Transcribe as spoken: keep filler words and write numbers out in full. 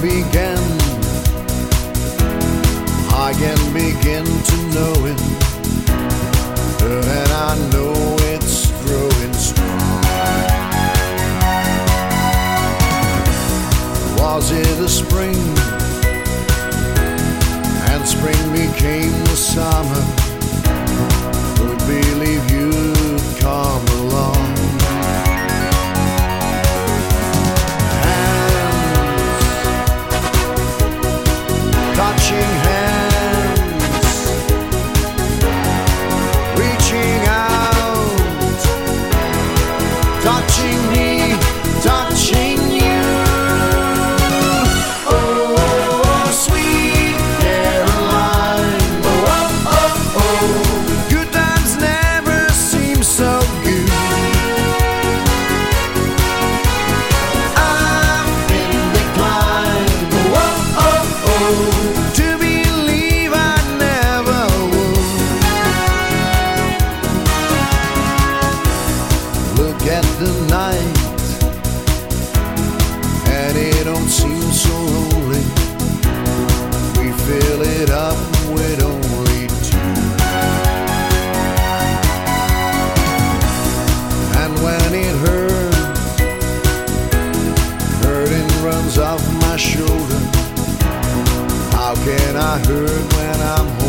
began, I can begin to know it, and I know it's growing strong. Was it a spring, and spring became the summer? Could believe you'd come along. Touching hands, reaching out, touching me, touching you. Oh, sweet Caroline. Oh, oh, oh, good times never seem so good. I'm in decline. Oh, oh, oh. Look at the night, and it don't seem so lonely. We fill it up with only two. And when it hurts, hurting runs off my shoulder. How can I hurt when I'm home?